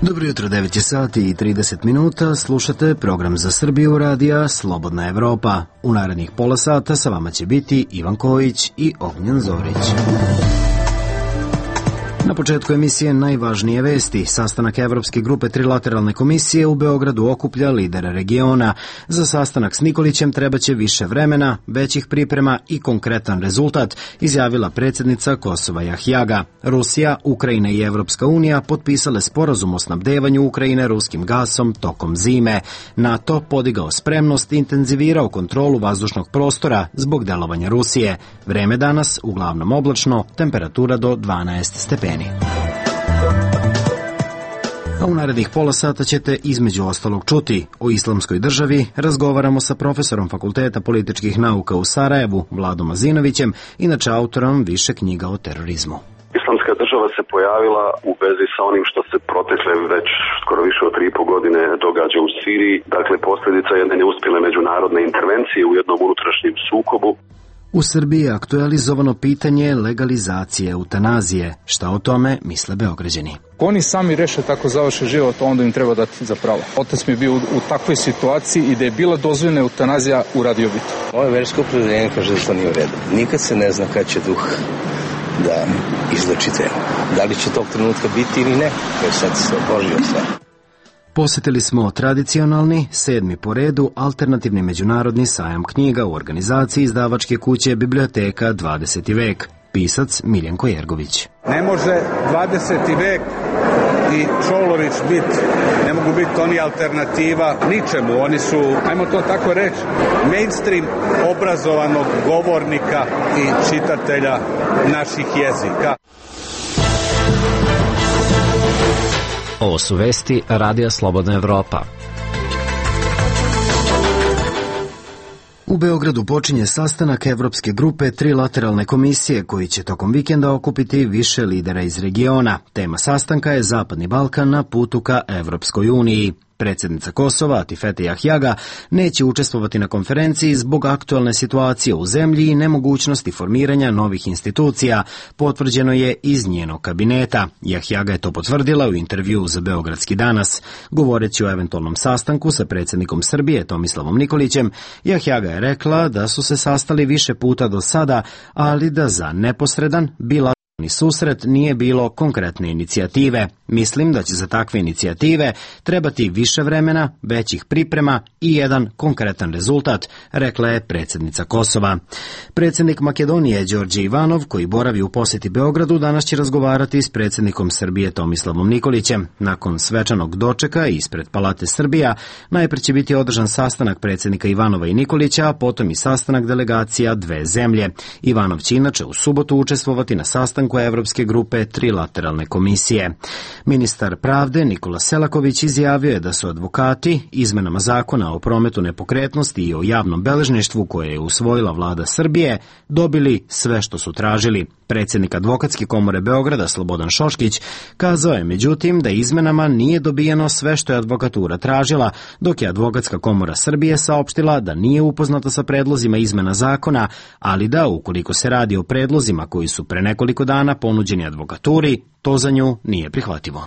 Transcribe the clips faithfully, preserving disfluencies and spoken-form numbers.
Dobro jutro, devet je sati i trideset minuta, slušate program za Srbiju radija Slobodna Evropa. U narednih pola sata sa vama će biti Ivan Kojić i Ognjen Zorić. Na početku emisije najvažnije vesti. Sastanak Evropske grupe Trilateralne komisije u Beogradu okuplja lidera regiona. Za sastanak s Nikolićem trebaće više vremena, većih priprema i konkretan rezultat, izjavila predsjednica Kosova Jahjaga. Rusija, Ukrajina i Evropska unija potpisale sporazum o snabdevanju Ukrajine ruskim gasom tokom zime. NATO podigao spremnost i intenzivirao kontrolu vazdušnog prostora zbog delovanja Rusije. Vreme danas uglavnom oblačno, temperatura do dvanaest stepeni. A u narednih pola sata ćete između ostalog čuti o islamskoj državi, razgovaramo sa profesorom Fakulteta političkih nauka u Sarajevu, Vladom Azinovićem, inače autorom više knjiga o terorizmu. Islamska država se pojavila u vezi sa onim što se protekle već skoro više od tri i po godine događa u Siriji, dakle posljedica jedne neuspjele međunarodne intervencije u jednom unutrašnjem sukobu. U Srbiji je aktualizovano pitanje legalizacije eutanazije. Šta o tome misle Beograđani? Ako oni sami reše tako završe život, onda im treba dati za pravo. Otac mi je bio u, u takvoj situaciji i da je bila dozvoljena eutanazija, uradio bi to. Moje versko opredeljenje kaže da to nije u redu. Nikad se ne zna kad će duh da izleči telo. Da li će tog trenutka biti ili ne, to je sad Božja stvar. Posjetili smo tradicionalni, sedmi po redu, alternativni međunarodni sajam knjiga u organizaciji izdavačke kuće Biblioteka dvadeseti vek. Pisac Miljenko Jergović. Ne može dvadeseti vek i Čolović biti, ne mogu biti oni alternativa ničemu. Oni su, ajmo to tako reći, mainstream obrazovanog govornika i čitatelja naših jezika. Ovo su vesti Radija Slobodna Evropa. U Beogradu počinje sastanak Evropske grupe Trilateralne komisije koji će tokom vikenda okupiti više lidera iz regiona. Tema sastanka je Zapadni Balkan na putu ka Evropskoj uniji. Predsjednica Kosova, Atifete Jahjaga, neće učestvovati na konferenciji zbog aktualne situacije u zemlji i nemogućnosti formiranja novih institucija, potvrđeno je iz njenog kabineta. Jahjaga je to potvrdila u intervjuu za Beogradski danas. Govoreći o eventualnom sastanku sa predsjednikom Srbije, Tomislavom Nikolićem, Jahjaga je rekla da su se sastali više puta do sada, ali da za neposredan bila ni susret nije bilo konkretne inicijative. Mislim da će za takve inicijative trebati više vremena, većih priprema i jedan konkretan rezultat, rekla je predsjednica Kosova. Predsjednik Makedonije Đorđe Ivanov, koji boravi u posjeti Beogradu, danas će razgovarati s predsjednikom Srbije Tomislavom Nikolićem. Nakon svečanog dočeka ispred Palate Srbija, najprije će biti održan sastanak predsjednika Ivanova i Nikolića, a potom i sastanak delegacija dve zemlje. Ivanov će inače u subotu učestvovati na sastanku Evropske grupe Trilateralne komisije. Ministar pravde Nikola Selaković izjavio je da su advokati izmenama zakona o prometu nepokretnosti i o javnom beležništvu koje je usvojila vlada Srbije dobili sve što su tražili. Predsjednik Advokatske komore Beograda Slobodan Šoškić kazao je međutim da izmenama nije dobijeno sve što je advokatura tražila, dok je Advokatska komora Srbije saopštila da nije upoznata sa predlozima izmena zakona, ali da ukoliko se radi o predlozima koji su pre nekoliko dana ponuđeni advokaturi, to za nju nije prihvatljivo.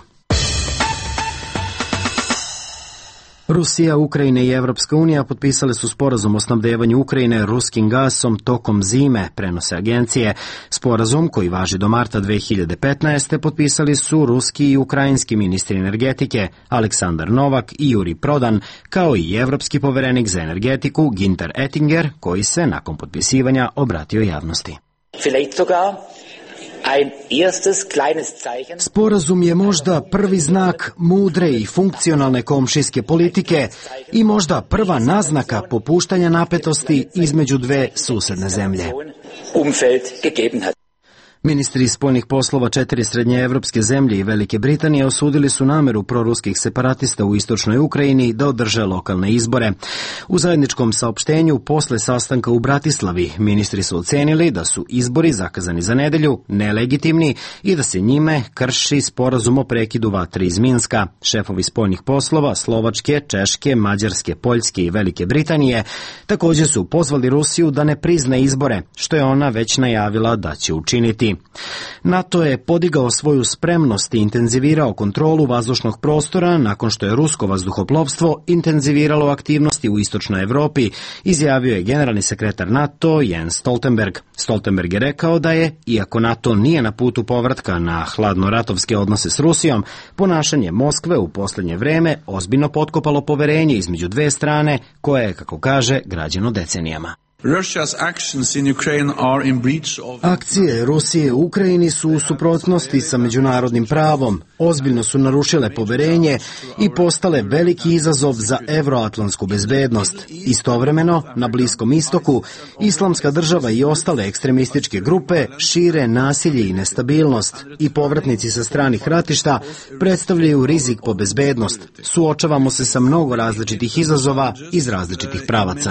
Rusija, Ukrajina i Evropska unija potpisale su sporazum o snabdevanju Ukrajine ruskim gasom tokom zime, prenose agencije. Sporazum, koji važi do marta dve hiljade petnaeste. potpisali su ruski i ukrajinski ministri energetike Aleksandar Novak i Juri Prodan, kao i evropski poverenik za energetiku Ginter Ettinger, koji se nakon potpisivanja obratio javnosti. Sporazum je možda prvi znak mudre i funkcionalne komšijske politike i možda prva naznaka popuštanja napetosti između dve susedne zemlje. Ministri spoljnih poslova četiri srednjeevropske zemlje i Velike Britanije osudili su nameru proruskih separatista u istočnoj Ukrajini da održe lokalne izbore. U zajedničkom saopštenju posle sastanka u Bratislavi ministri su ocenili da su izbori zakazani za nedelju nelegitimni i da se njime krši sporazum o prekidu vatre iz Minska. Šefovi spoljnih poslova Slovačke, Češke, Mađarske, Poljske i Velike Britanije također su pozvali Rusiju da ne prizna izbore, što je ona već najavila da će učiniti. Europi. NATO je podigao svoju spremnost i intenzivirao kontrolu vazdušnog prostora nakon što je rusko vazduhoplovstvo intenziviralo aktivnosti u istočnoj Europi, izjavio je generalni sekretar NATO Jens Stoltenberg. Stoltenberg je rekao da je, iako NATO nije na putu povratka na hladnoratovske odnose s Rusijom, ponašanje Moskve u posljednje vreme ozbiljno potkopalo poverenje između dve strane koje je, kako kaže, građeno decenijama. Akcije Rusije u Ukrajini su u suprotnosti sa međunarodnim pravom, ozbiljno su narušile poverenje i postale veliki izazov za evroatlantsku bezbednost. Istovremeno, na Bliskom istoku, Islamska država i ostale ekstremističke grupe šire nasilje i nestabilnost i povratnici sa stranih ratišta predstavljaju rizik po bezbednost. Suočavamo se sa mnogo različitih izazova iz različitih pravaca.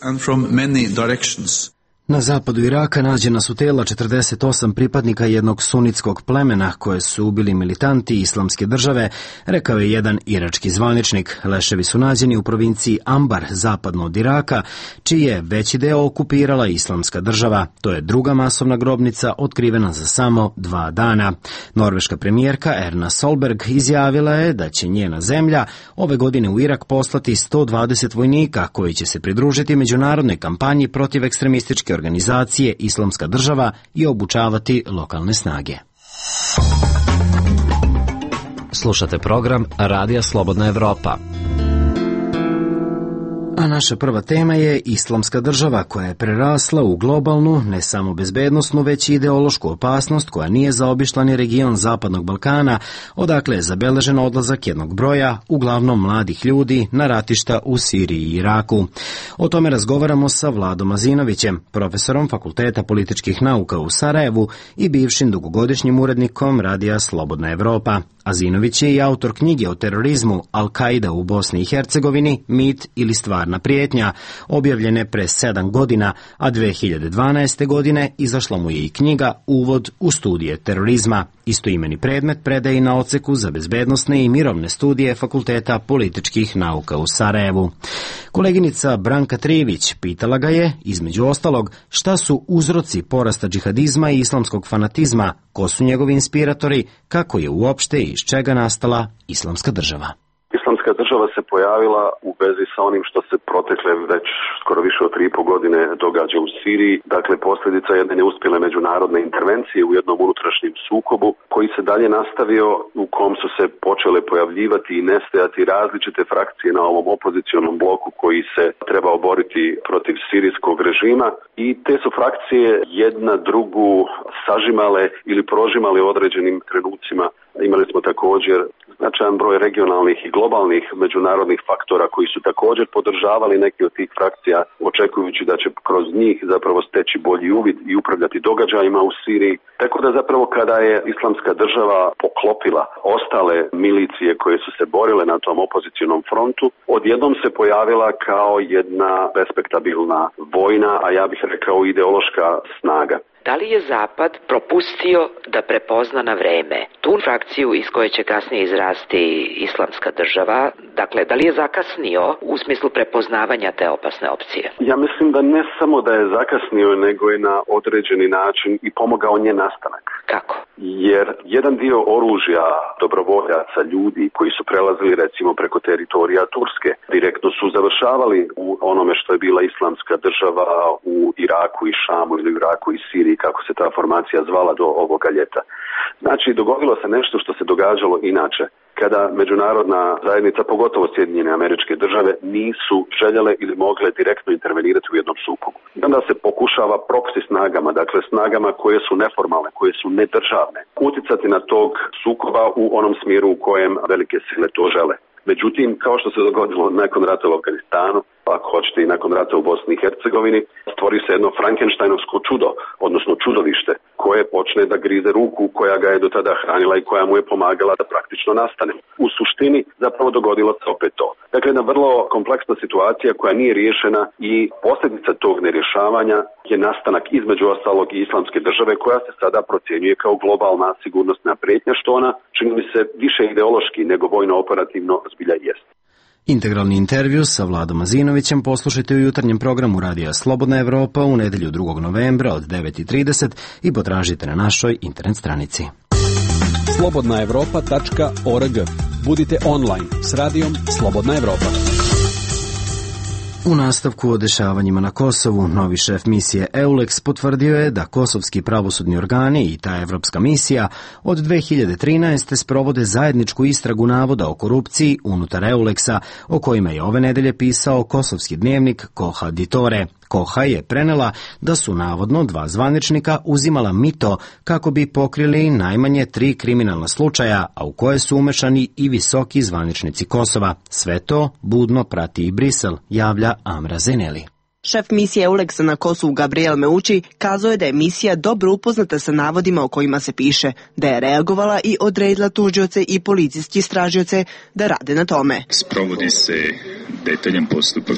Na zapadu Iraka nađena su tela četrdeset osam pripadnika jednog sunitskog plemena koje su ubili militanti Islamske države, rekao je jedan irački zvaničnik. Leševi su nađeni u provinciji Ambar, zapadno od Iraka, čiji je veći deo okupirala Islamska država. To je druga masovna grobnica otkrivena za samo dva dana. Norveška premijerka Erna Solberg izjavila je da će njena zemlja ove godine u Irak poslati sto dvadeset vojnika koji će se pridružiti međunarodnoj kampanji protiv ekstremističke organizacije Islamska država i obučavati lokalne snage. Slušate program Radija Slobodna Evropa. A naša prva tema je Islamska država koja je prerasla u globalnu, ne samo bezbednosnu, već i ideološku opasnost koja nije zaobišla ni region Zapadnog Balkana, odakle je zabeležen odlazak jednog broja, uglavnom mladih ljudi, na ratišta u Siriji i Iraku. O tome razgovaramo sa Vladom Azinovićem, profesorom Fakulteta političkih nauka u Sarajevu i bivšim dugogodišnjim urednikom Radija Slobodna Evropa. Azinović je i autor knjige o terorizmu Al-Kaida u Bosni i Hercegovini, mit ili stvarna prijetnja, objavljene pre sedam godina, a dve hiljade dvanaeste. godine izašla mu je i knjiga Uvod u studije terorizma. Istoimeni predmet predaje i na odseku za bezbednosne i mirovne studije Fakulteta političkih nauka u Sarajevu. Koleginica Branka Trivić pitala ga je, između ostalog, šta su uzroci porasta džihadizma i islamskog fanatizma, ko su njegovi inspiratori, kako je uopšte i iz čega nastala Islamska država. Islamska država se pojavila u vezi sa onim što se protekle već skoro više od tri i po godine događa u Siriji. Dakle, posljedica jedne neuspjele međunarodne intervencije u jednom unutrašnjem sukobu koji se dalje nastavio, u kom su se počele pojavljivati i nestajati različite frakcije na ovom opozicionom bloku koji se trebao boriti protiv sirijskog režima i te su frakcije jedna drugu sažimale ili prožimale u određenim trenucima. Imali smo također značajan broj regionalnih i globalnih međunarodnih faktora koji su također podržavali neke od tih frakcija, očekujući da će kroz njih zapravo steći bolji uvid i upravljati događajima u Siriji. Tako da zapravo kada je Islamska država poklopila ostale milicije koje su se borile na tom opozicionom frontu, odjednom se pojavila kao jedna respektabilna vojna, a ja bih rekao ideološka snaga. Da li je Zapad propustio da prepozna na vreme tu frakciju iz koje će kasnije izrasti Islamska država? Dakle, da li je zakasnio u smislu prepoznavanja te opasne opcije? Ja mislim da ne samo da je zakasnio, nego je na određeni način i pomogao njen nastanak. Kako? Jer jedan dio oružja dobrovoljaca, ljudi koji su prelazili recimo preko teritorija Turske, direktno su završavali u onome što je bila Islamska država u Iraku i Šamu ili Iraku i Siriji, kako se ta formacija zvala do ovoga ljeta. Znači, dogodilo se nešto što se događalo inače, kada međunarodna zajednica, pogotovo Sjedinjene Američke Države, nisu željele ili mogle direktno intervenirati u jednom sukobu. I onda se pokušava proksi snagama, dakle snagama koje su neformalne, koje su nedržavne, uticati na tog sukoba u onom smjeru u kojem velike sile to žele. Međutim, kao što se dogodilo nakon rata u Afganistanu, ako hoćete i nakon rata u Bosni i Hercegovini, stvori se jedno Frankensteinovsko čudo, odnosno čudovište, koje počne da grize ruku koja ga je do tada hranila i koja mu je pomagala da praktično nastane. U suštini zapravo dogodilo se opet to. Dakle, jedna vrlo kompleksna situacija koja nije riješena i posljedica tog nerješavanja je nastanak između ostalog i Islamske države koja se sada procjenjuje kao globalna sigurnosna prijetnja, što ona čini mi se više ideološki nego vojno operativno zbilja jest. Integralni intervju sa Vladom Mazinovićem poslušajte u jutarnjem programu Radija Slobodna Evropa u nedelju drugog novembra od devet i trideset i potražite na našoj internet stranici. slobodna evropa tačka org. Budite online s radijom Slobodna Evropa. U nastavku o dešavanjima na Kosovu, novi šef misije EULEX potvrdio je da kosovski pravosudni organi i ta evropska misija od dve hiljade trinaeste. sprovode zajedničku istragu navoda o korupciji unutar EULEX-a, o kojima je ove nedelje pisao kosovski dnevnik Koha Ditore. Koha je prenela da su navodno dva zvaničnika uzimala mito kako bi pokrili najmanje tri kriminalna slučaja, a u koje su umešani i visoki zvaničnici Kosova. Sve to budno prati i Brisel, javlja Amra Zeneli. Šef misije EULEX-a na Kosovu Gabriel Meuči kazao je da je misija dobro upoznata sa navodima o kojima se piše, da je reagovala i odredila tužioce i policijski istražioce da rade na tome. Sprovodi se detaljan postupak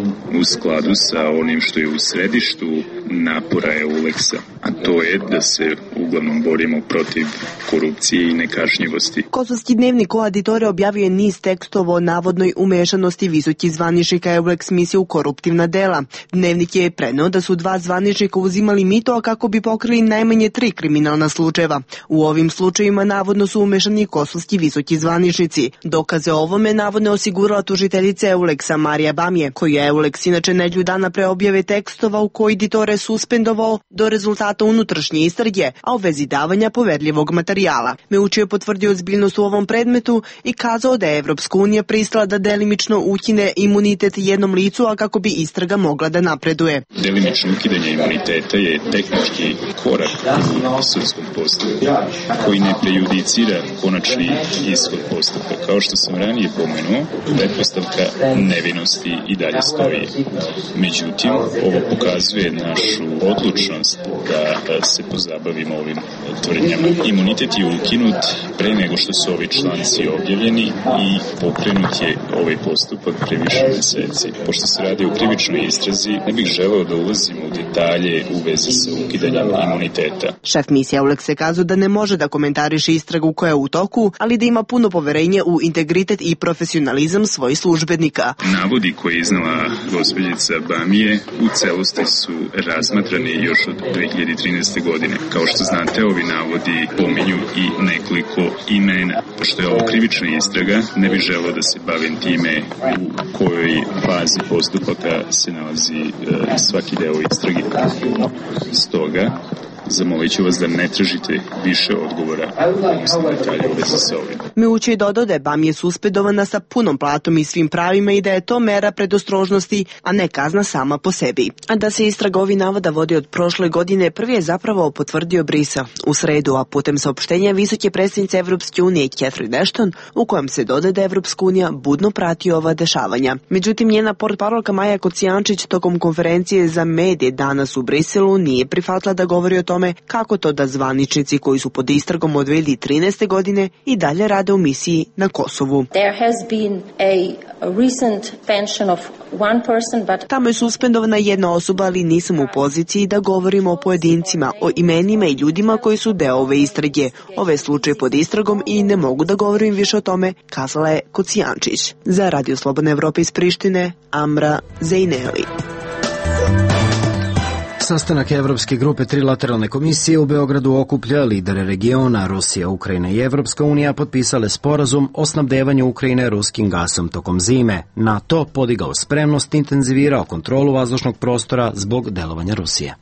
u skladu sa onim što je u središtu napora EULEX-a, a to je da se uglavnom borimo protiv korupcije i nekažnjivosti. Kosovski dnevnik Koha Ditore objavio je niz tekstova o navodnoj umešanosti visokih zvaničnika EULEX misije u koruptivna dela. Dnevnik je preneo da su dva zvaničnika uzimali mito kako bi pokrili najmanje tri kriminalna slučajeva. U ovim slučajevima navodno su umešani kosovski visoki zvaničnici. Dokaze o ovome navodno je osigurala tužiteljica EULEX-a Marija Bamje, koju je EULEX inače nedelju dana pre objave tekstova u koji Ditore suspendovao do rezultata unutrašnje istrage, a u vezi davanja poverljivog materijala. Meuči je potvrdio ozbiljnost u ovom predmetu i kazao da je Evropska unija pristala da delimično ukine imunitet jednom licu, a kako bi istraga mogla da napreduje. Delimično ukidanje imuniteta je tehnički korak u sudskom postupku koji ne prejudicira konačni ishod postupka. Kao što sam ranije pomenuo, pretpostavka nevinosti i dalje stoji. Međutim, ovo pokazuje našu odlučnost da se pozabavimo ovim tvrdnjama. Imunitet je ukinut pre nego što su ovi članci objavljeni i pokrenut je ovaj postupak pre više meseci. Pošto se radi o krivičnoj istrazi, ne bih želeo da ulazim u detalje u vezi sa ukidanjem imuniteta. Šef misije EULEX je kazao da ne može da komentariše istragu koja je u toku, ali da ima puno poverenje u integritet i profesionalizam svojih službenika. Navodi koje je iznala gospođica Bamije u celosti su razmatrani još od dve hiljade trinaeste. godine. Kao što znate, ovi navodi pominju i nekoliko imena. Pošto je ovo krivična istraga, ne bih želeo da se bavim time u kojoj fazi postupaka se nalazi e, svaki deo istrage. Stoga, zamolit ću vas da ne tražite više odgovora u detalje u vezi sa ovim. Meuči je dodao da je Bamje suspendovana sa punom platom i svim pravima i da je to mera predostrožnosti, a ne kazna sama po sebi. A da se istraga ovih navoda vodi od prošle godine, prvi je zapravo potvrdio Brisel u sredu, a putem saopštenja visoke predstavnice Evropske unije Catherine Ashton, u kojem se dodaje da Evropska unija budno prati ova dešavanja. Međutim, njena portparolka Maja Kocijančić tokom konferencije za medije danas u Briselu nije prihvatila da govori o tome kako to da zvaničnici koji su pod istragom od dve hiljade trinaeste. godine i dalje rade u misiji na Kosovu. There has been a recent pension of one person, but... Tamo je suspendovana jedna osoba, ali nisam u poziciji da govorimo o pojedincima, o imenima i ljudima koji su deo ove istrage. Ove slučaje pod istragom i ne mogu da govorim više o tome, kazala je Kocijančić. Za Radio Slobodne Evrope iz Prištine, Amra Zejneli. Sastanak Evropske grupe Trilateralne komisije u Beogradu okuplja lidere regiona. Rusija, Ukrajina i Evropska unija potpisale sporazum o snabdevanju Ukrajine ruskim gasom tokom zime. NATO podigao spremnost, intenzivirao kontrolu vazdušnog prostora zbog delovanja Rusije.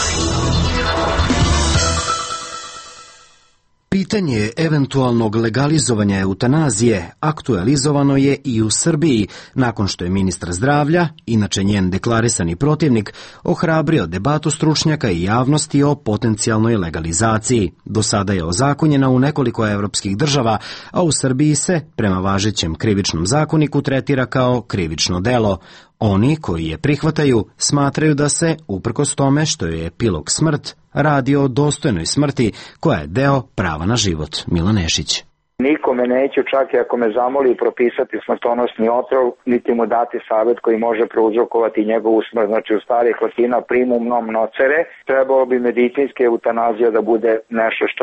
Pitanje eventualnog legalizovanja eutanazije aktualizovano je i u Srbiji, nakon što je ministar zdravlja, inače njen deklarisani protivnik, ohrabrio debatu stručnjaka i javnosti o potencijalnoj legalizaciji. Do sada je ozakonjena u nekoliko evropskih država, a u Srbiji se, prema važećem krivičnom zakoniku, tretira kao krivično delo. Oni koji je prihvataju smatraju da se, uprkos tome što je epilog smrt, radi o dostojnoj smrti koja je deo prava na život. Milan Nešić. Nikome neću, čak i ako me zamoli, propisati smrtonosni otrov, niti mu dati savjet koji može prouzrokovati njegovu smrt. Znači, u starih latina primum non nocere, trebalo bi medicinske eutanazija da bude nešto što je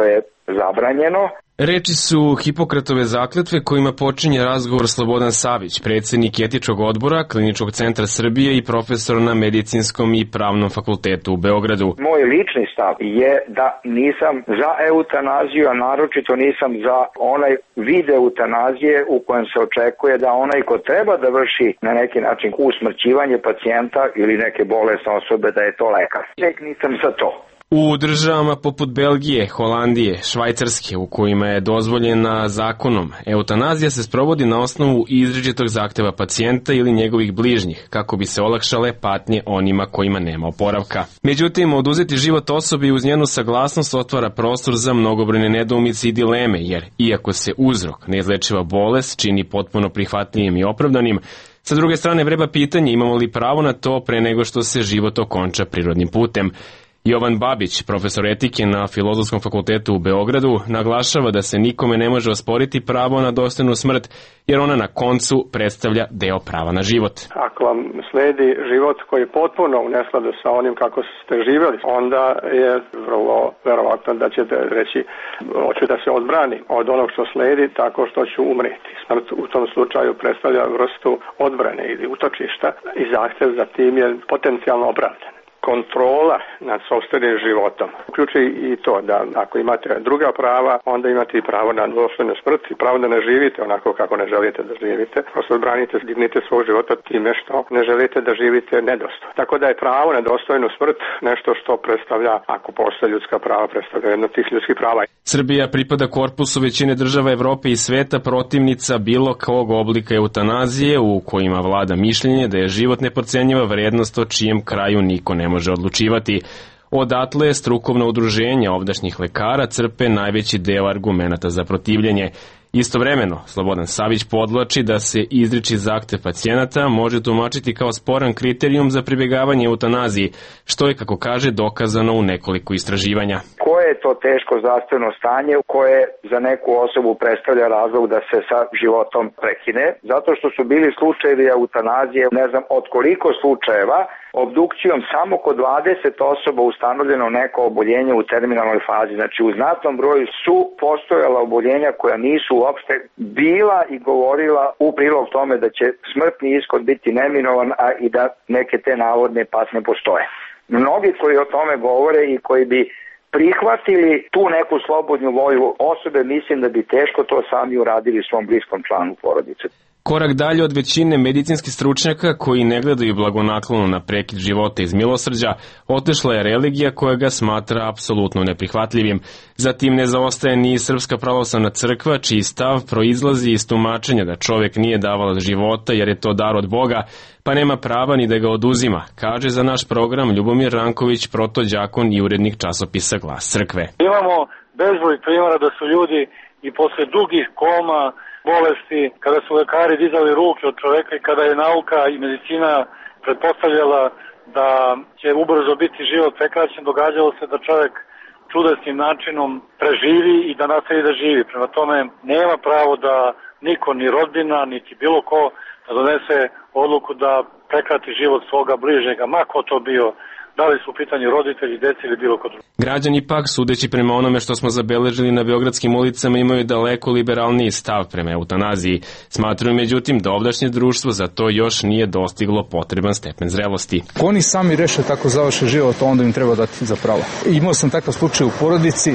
zabranjeno. Reči su Hipokratove zakletve kojima počinje razgovor Slobodan Savić, predsjednik etičkog odbora Kliničkog centra Srbije i profesor na Medicinskom i Pravnom fakultetu u Beogradu. Moj lični stav je da nisam za eutanaziju, a naročito nisam za onaj vid eutanazije u kojem se očekuje da onaj ko treba da vrši na neki način usmrćivanje pacijenta ili neke bolesne osobe da je to lekar. Tek nisam za to. U državama poput Belgije, Holandije, Švajcarske, u kojima je dozvoljena zakonom, eutanazija se sprovodi na osnovu izričitog zahteva pacijenta ili njegovih bližnjih, kako bi se olakšale patnje onima kojima nema oporavka. Međutim, oduzeti život osobi uz njenu saglasnost otvara prostor za mnogobrojne nedoumice i dileme, jer iako se uzrok, neizlečiva bolest, čini potpuno prihvatljivim i opravdanim, sa druge strane vreba pitanje imamo li pravo na to pre nego što se život okonča prirodnim putem. Jovan Babić, profesor etike na Filozofskom fakultetu u Beogradu, naglašava da se nikome ne može osporiti pravo na dostojnu smrt, jer ona na koncu predstavlja deo prava na život. Ako vam sledi život koji je potpuno u neskladu sa onim kako ste živjeli, onda je vrlo verovatno da ćete reći hoću da se odbrani od onog što sledi tako što ću umreti. Smrt u tom slučaju predstavlja vrstu odbrane ili utočišta i zahtev za tim je potencijalno opravdan. Kontrola nad sopstvenim životom uključuje i to da ako imate druga prava, onda imate i pravo na dostojnu smrt i pravo da ne živite onako kako ne želite da živite. Prosto odbranite dignite svog života time što ne želite da živite nedostojno. Tako da je pravo na dostojnu smrt nešto što predstavlja, ako postoje ljudska prava, predstavlja jedno od tih ljudskih prava. Srbija pripada korpusu većine država Evrope i sveta protivnica bilo kog oblika eutanazije u kojima vlada mišljenje da je život neprocenjiva vrednost o čijem kraju niko ne može odlučivati. Odatle strukovna udruženja ovdašnjih lekara crpe najveći deo argumenata za protivljenje. Istovremeno, Slobodan Savić podvlači da se izriči zahtev pacijenata može tumačiti kao sporan kriterijum za pribjegavanje eutanaziji, što je, kako kaže, dokazano u nekoliko istraživanja. Koje je to teško zdravstveno stanje koje za neku osobu predstavlja razlog da se sa životom prekine? Zato što su bili slučajevi eutanazije, ne znam od koliko slučajeva, obdukcijom samo kod dvadeset osoba ustanovljeno neko oboljenje u terminalnoj fazi. Znači u znatnom broju su postojala oboljenja koja nisu uopšte bila i govorila u prilog tome da će smrtni ishod biti neminovan, a i da neke te navodne patnje postoje. Mnogi koji o tome govore i koji bi prihvatili tu neku slobodnu volju osobe, mislim da bi teško to sami uradili svom bliskom članu porodice. Korak dalje od većine medicinskih stručnjaka koji ne gledaju blagonaklono na prekid života iz milosrđa, otešla je religija koja ga smatra apsolutno neprihvatljivim. Zatim ne zaostaje ni Srpska pravoslavna crkva, čiji stav proizlazi iz tumačenja da čovjek nije davalac života jer je to dar od Boga, pa nema prava ni da ga oduzima, kaže za naš program Ljubomir Ranković, protođakon i urednik časopisa Glas crkve. Imamo bezbroj primjera da su ljudi i posle dugih koma, bolesti, kada su lekari dizali ruke od čoveka i kada je nauka i medicina pretpostavljala da će ubrzo biti život prekraćen, događalo se da čovek čudesnim načinom preživi i da nastavi da živi. Prema tome, nema pravo da niko, ni rodbina, niti bilo ko, da donese odluku da prekrati život svoga bližnjega, ma ko to bio, da li su u pitanju roditelji, deci ili bilo ko drugo. Građani pak, sudeći prema onome što smo zabeležili na beogradskim ulicama, imaju daleko liberalniji stav prema eutanaziji. Smatruju međutim da ovdašnje društvo za to još nije dostiglo potreban stepen zrelosti. Ako oni sami reše tako završe život, onda im treba dati za pravo. Imao sam takav slučaj u porodici,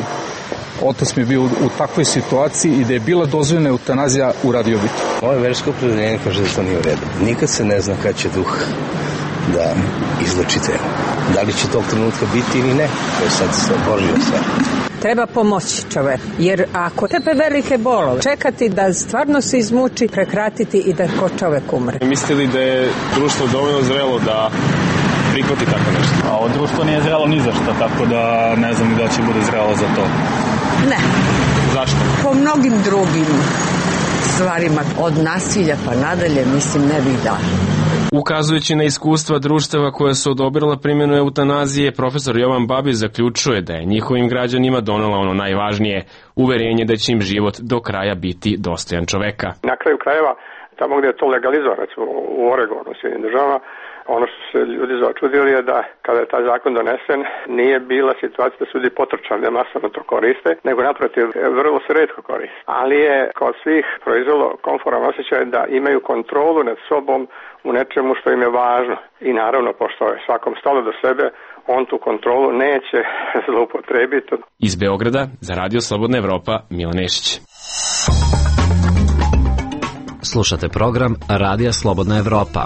otac mi je bio u, u takvoj situaciji i da je bila dozvoljena eutanazija, uradio bi to. Moje versko opredeljenje kaže da to nije u redu. Nikad se ne zna kad će duh da izleči telo. Da li će tog trenutka biti ili ne, to je sad Božja stvar. Treba pomoći čovek, jer ako tepe velike bolove, čekati da stvarno se izmuči, prekratiti i da ko čovek umre. Mislite li da je društvo dovoljno zrelo da prihvati tako nešto? A ovo društvo nije zrelo ni za što, tako da ne znam da će bude zrelo za to. Ne. Zašto? Po mnogim drugim stvarima, od nasilja pa nadalje, mislim, ne bih da. Ukazujući na iskustva društava koja su odobrila primjenu eutanazije, profesor Jovan Babić zaključuje da je njihovim građanima donela ono najvažnije, uverenje da će im život do kraja biti dostojan čoveka. Na kraju krajeva, tamo gdje je to legalizovano, recimo u Oregonu, u Sjedinjenim državama, Ono što se ljudi začudili je da kada je taj zakon donesen nije bila situacija da su ljudi potrčali da masovno to koriste, nego naprotiv vrlo se retko koriste. Ali je kod svih proizvelo komforan osjećaj da imaju kontrolu nad sobom u nečemu što im je važno. I naravno, pošto je svakom stalo do sebe, on tu kontrolu neće zloupotrebiti. Iz Beograda za Radio Slobodna Evropa, Milan Nešić. Slušate program Radija Slobodna Evropa.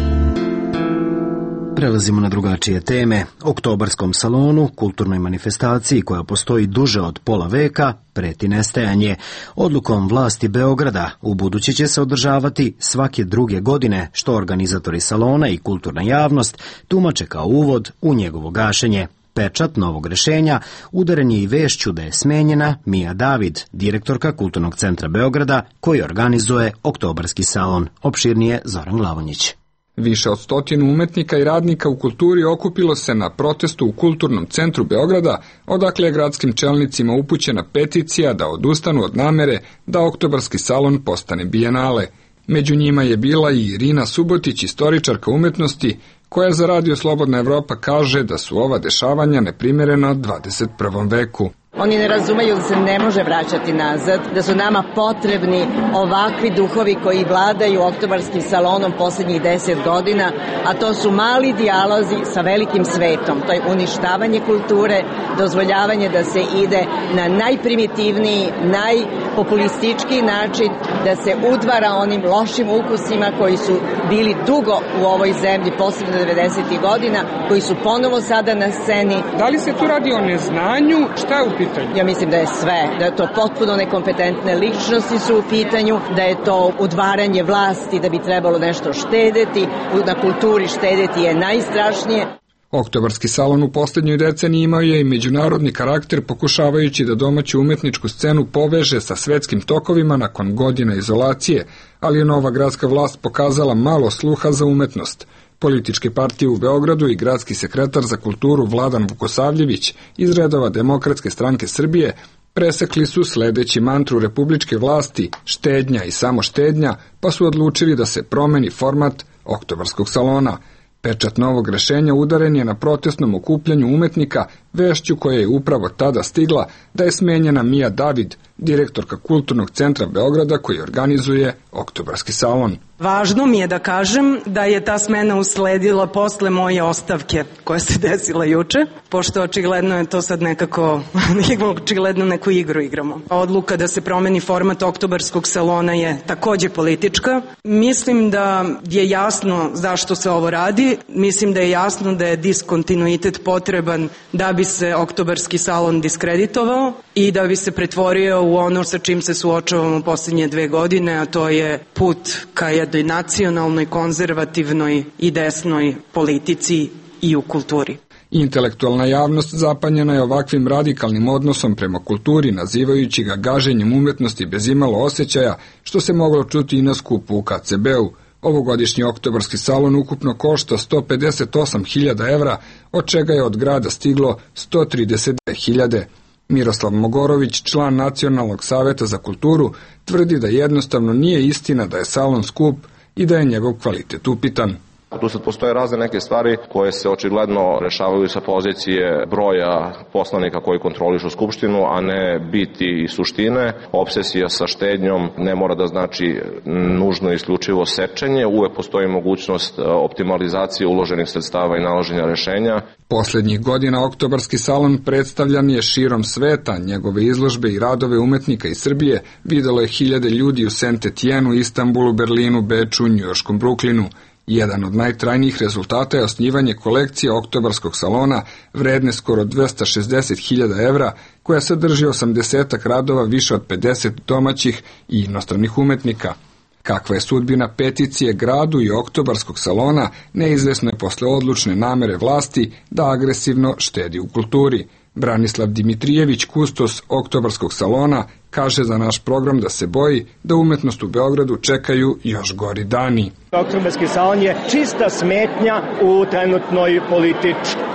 Prelazimo na drugačije teme. Oktobarskom salonu, kulturnoj manifestaciji koja postoji duže od pola veka, preti nestajanje. Odlukom vlasti Beograda u budući će se održavati svake druge godine, što organizatori salona i kulturna javnost tumače kao uvod u njegovo gašenje. Pečat novog rešenja udaren je i vešću da je smenjena Mija David, direktorka Kulturnog centra Beograda, koji organizuje Oktobarski salon. Opširnije Zoran Glavonjić. Više od stotinu umetnika i radnika u kulturi okupilo se na protestu u Kulturnom centru Beograda, odakle je gradskim čelnicima upućena peticija da odustanu od namere da Oktobarski salon postane bijenale. Među njima je bila i Irina Subotić, istoričarka umetnosti, koja za Radio Slobodna Evropa kaže da su ova dešavanja neprimerena dvadeset prvom veku. Oni ne razumeju da se ne može vraćati nazad, da su nama potrebni ovakvi duhovi koji vladaju Oktobarskim salonom poslednjih deset godina, a to su mali dijalozi sa velikim svetom. To je uništavanje kulture, dozvoljavanje da se ide na najprimitivniji, najpopulističkiji način, da se udvara onim lošim ukusima koji su bili dugo u ovoj zemlji, posebno devedesetih godina, koji su ponovo sada na sceni. Da li se tu radi o neznanju? Šta je u pitanju? Ja mislim da je sve, da je to potpuno nekompetentne ličnosti su u pitanju, da je to udvaranje vlasti, da bi trebalo nešto štedeti, na kulturi štedeti je najstrašnije. Oktobarski salon u poslednjoj deceniji imao je i međunarodni karakter, pokušavajući da domaću umetničku scenu poveže sa svetskim tokovima nakon godina izolacije, ali je nova gradska vlast pokazala malo sluha za umetnost. Političke partije u Beogradu i gradski sekretar za kulturu Vladan Vukosavljević iz redova Demokratske stranke Srbije presekli su sledeći mantru republičke vlasti štednja i samo štednja, pa su odlučili da se promeni format Oktobarskog salona. Pečat novog rešenja udaren je na protestnom okupljanju umetnika, vešću koja je upravo tada stigla da je smenjena Mija David, direktorka Kulturnog centra Beograda koji organizuje Oktobarski salon. Važno mi je da kažem da je ta smena usledila posle moje ostavke koja se desila juče, pošto očigledno je to sad nekako, očigledno neku igru igramo. Odluka da se promeni format Oktobarskog salona je takođe politička. Mislim da je jasno zašto se ovo radi. Mislim da je jasno da je diskontinuitet potreban da bi se Oktobarski salon diskreditovao i da bi se pretvorio u ono sa čim se suočavamo poslednje dve godine, a to je put ka jednoj nacionalnoj, konzervativnoj i desnoj politici i u kulturi. Intelektualna javnost zapanjena je ovakvim radikalnim odnosom prema kulturi, nazivajući ga gaženjem umetnosti bez imalo osjećaja, što se moglo čuti i na skupu u K C B-u. Ovogodišnji Oktobarski salon ukupno košta sto pedeset osam hiljada evra, od čega je od grada stiglo sto trideset dve hiljade. Miroslav Mogorović, član Nacionalnog saveta za kulturu, tvrdi da jednostavno nije istina da je salon skup i da je njegov kvalitet upitan. Tu sad postoje razne neke stvari koje se očigledno rešavaju sa pozicije broja poslanika koji kontrolišu Skupštinu, a ne biti i suštine. Obsesija sa štednjom ne mora da znači nužno isključivo sečenje, uvek postoji mogućnost optimalizacije uloženih sredstava i nalaženja rešenja. Poslednjih godina Oktobarski salon predstavljan je širom sveta, njegove izložbe i radove umetnika iz Srbije videlo je hiljade ljudi u Saint Etienne, Istanbulu, Berlinu, Beču, Njujorškom Bruklinu. Jedan od najtrajnijih rezultata je osnivanje kolekcije Oktobarskog salona vredne skoro dvesta šezdeset hiljada evra, koja sadrži osamdesetak radova više od pedeset domaćih i inostranih umetnika. Kakva je sudbina peticije gradu i Oktobarskog salona, neizvesno je posle odlučne namere vlasti da agresivno štedi u kulturi. Branislav Dimitrijević, kustos Oktobarskog salona, kaže za naš program da se boji da umetnost u Beogradu čekaju još gori dani. Oktobarski salon je čista smetnja u trenutnoj političkoj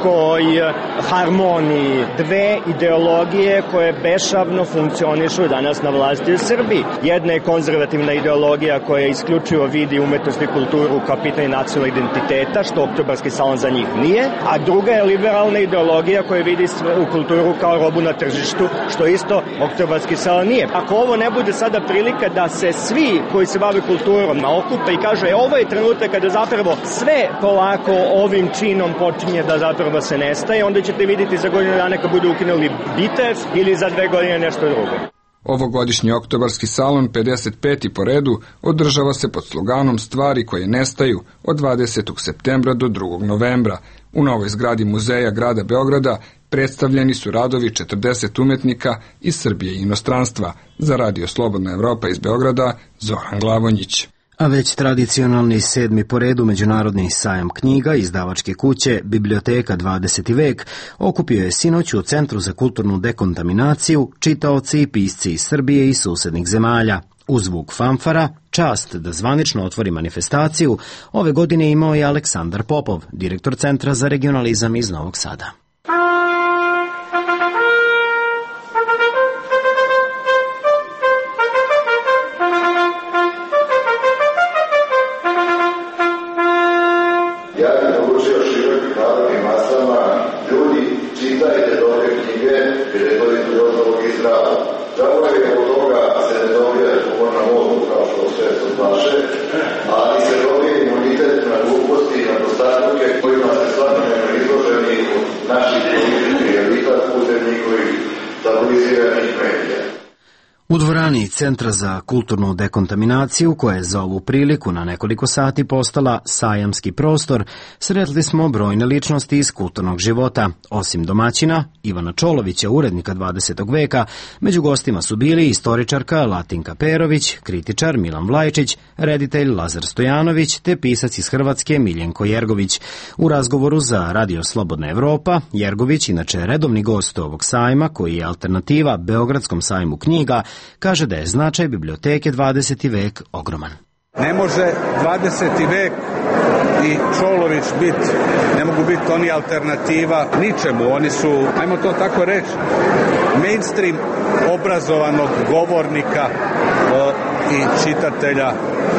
nekoj harmoniji dve ideologije koje bešavno funkcionišu danas na vlasti u Srbiji. Jedna je konzervativna ideologija koja isključivo vidi umetnost i kulturu kao pitanje nacionalnog identiteta, što Oktobarski salon za njih nije, a druga je liberalna ideologija koja vidi u kulturu kao robu na tržištu, što isto Oktobarski salon nije. Ako ovo ne bude sada prilika da se svi koji se bave kulturom okupe i kaže, e, ovo je trenutak kada zapravo sve polako ovim činom počinje da zapravo se nestaje, onda ćete vidjeti za godinu dana kad budu ukinuli B T F ili za dve godine nešto drugo. Ovogodišnji Oktobarski salon, pedeset peti po redu, održava se pod sloganom Stvari koje nestaju od dvadesetog septembra do drugog novembra. U novoj zgradi Muzeja grada Beograda predstavljeni su radovi četrdeset umetnika iz Srbije i inostranstva. Za Radio Slobodna Evropa iz Beograda, Zoran Glavonjić. A već tradicionalni sedmi po redu međunarodni sajam knjiga izdavačke kuće Biblioteka dvadeseti vek okupio je sinoć u Centru za kulturnu dekontaminaciju čitaoci i pisci iz Srbije i susednih zemalja. Uz zvuk fanfara, čast da zvanično otvori manifestaciju, ove godine imao je Aleksandar Popov, direktor Centra za regionalizam iz Novog Sada. U dvorani Centra za kulturnu dekontaminaciju, koja je za ovu priliku na nekoliko sati postala sajamski prostor, sretli smo brojne ličnosti iz kulturnog života. Osim domaćina, Ivana Čolovića, urednika dvadesetog veka, među gostima su bili istoričarka Latinka Perović, kritičar Milan Vlajčić, reditelj Lazar Stojanović te pisac iz Hrvatske Miljenko Jergović. U razgovoru za Radio Slobodna Evropa, Jergović, inače redovni gost ovog sajma, koji je alternativa Beogradskom sajmu knjiga, kaže da je značaj biblioteke dvadeseti vek ogroman. Ne može dvadeseti vek i Čolović biti, ne mogu biti oni alternativa ničemu. Oni su, ajmo to tako reći, mainstream obrazovanog govornika o, i čitatelja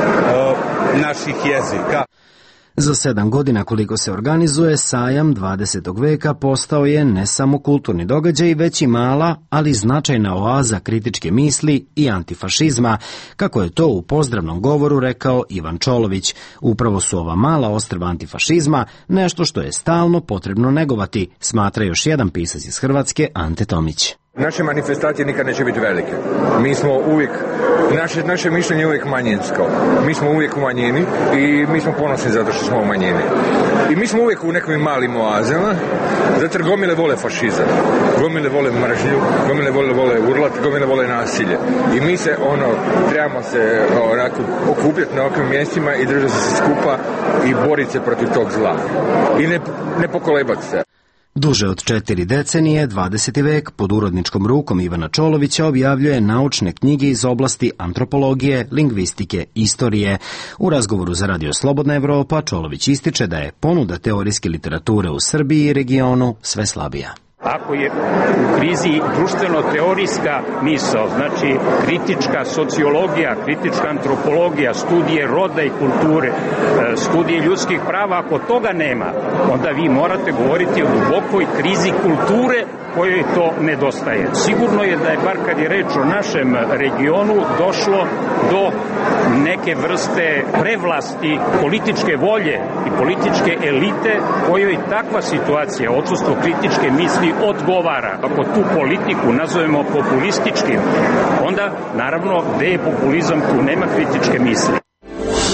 o, naših jezika. Za sedam godina koliko se organizuje, sajam dvadesetog veka postao je ne samo kulturni događaj, već i mala, ali značajna oaza kritičke misli i antifašizma, kako je to u pozdravnom govoru rekao Ivan Čolović. Upravo su ova mala ostrva antifašizma nešto što je stalno potrebno negovati, smatra još jedan pisac iz Hrvatske, Ante Tomić. Naše manifestacije nikad neće biti velike. Mi smo uvijek, naše, naše mišljenje je uvijek manjinsko. Mi smo uvijek u manjini i mi smo ponosni zato što smo u manjini. I mi smo uvijek u nekim malim oazama, zato jer gomile vole fašizam, gomile vole mržnju, gomile vole, vole urlat, gomile vole nasilje. I mi se, ono, trebamo se onako okupljati na ovakvim mjestima i držati se skupa i boriti se protiv tog zla. I ne, ne pokolebati se. Duže od četiri decenije, dvadeseti vek, pod urodničkom rukom Ivana Čolovića objavljuje naučne knjige iz oblasti antropologije, lingvistike, istorije. U razgovoru za Radio Slobodna Evropa Čolović ističe da je ponuda teorijske literature u Srbiji i regionu sve slabija. Ako je u krizi društveno-teorijska misao, znači kritička sociologija, kritička antropologija, studije roda i kulture, studije ljudskih prava, ako toga nema, onda vi morate govoriti o dubokoj krizi kulture kojoj to nedostaje. Sigurno je da je, bar kad je reč o našem regionu, došlo do neke vrste prevlasti političke volje i političke elite kojoj takva situacija, odsustvo kritičke misli, odgovara. Ako tu politiku nazovemo populističkim, onda naravno gde je populizam, tu nema kritičke misli.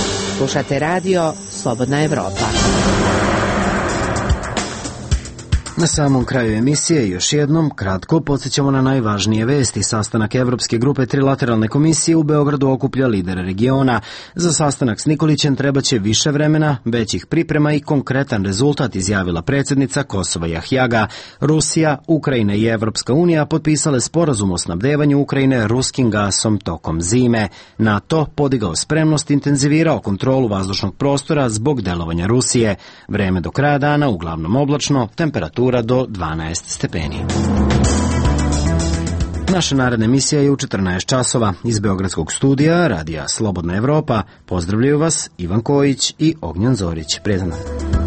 Slušate radio Slobodna Evropa. Na samom kraju emisije još jednom kratko podsjećamo na najvažnije vesti. Sastanak Evropske grupe Trilateralne komisije u Beogradu okuplja lidere regiona. Za sastanak s Nikolićem trebaće više vremena, većih priprema i konkretan rezultat, izjavila predsjednica Kosova Jahjaga. Rusija, Ukrajina i Evropska unija potpisale sporazum o snabdevanju Ukrajine ruskim gasom tokom zime. NATO podigao spremnost, intenzivirao kontrolu vazdušnog prostora zbog delovanja Rusije. Vreme do kraja dana uglavnom oblačno, temperatura do dvanaest stepeni. Naša naredna emisija je u četrnaest časova. Iz Beogradskog studija Radija Slobodna Evropa pozdravljaju vas Ivan Kojić i Ognjan Zorić. Prijatno.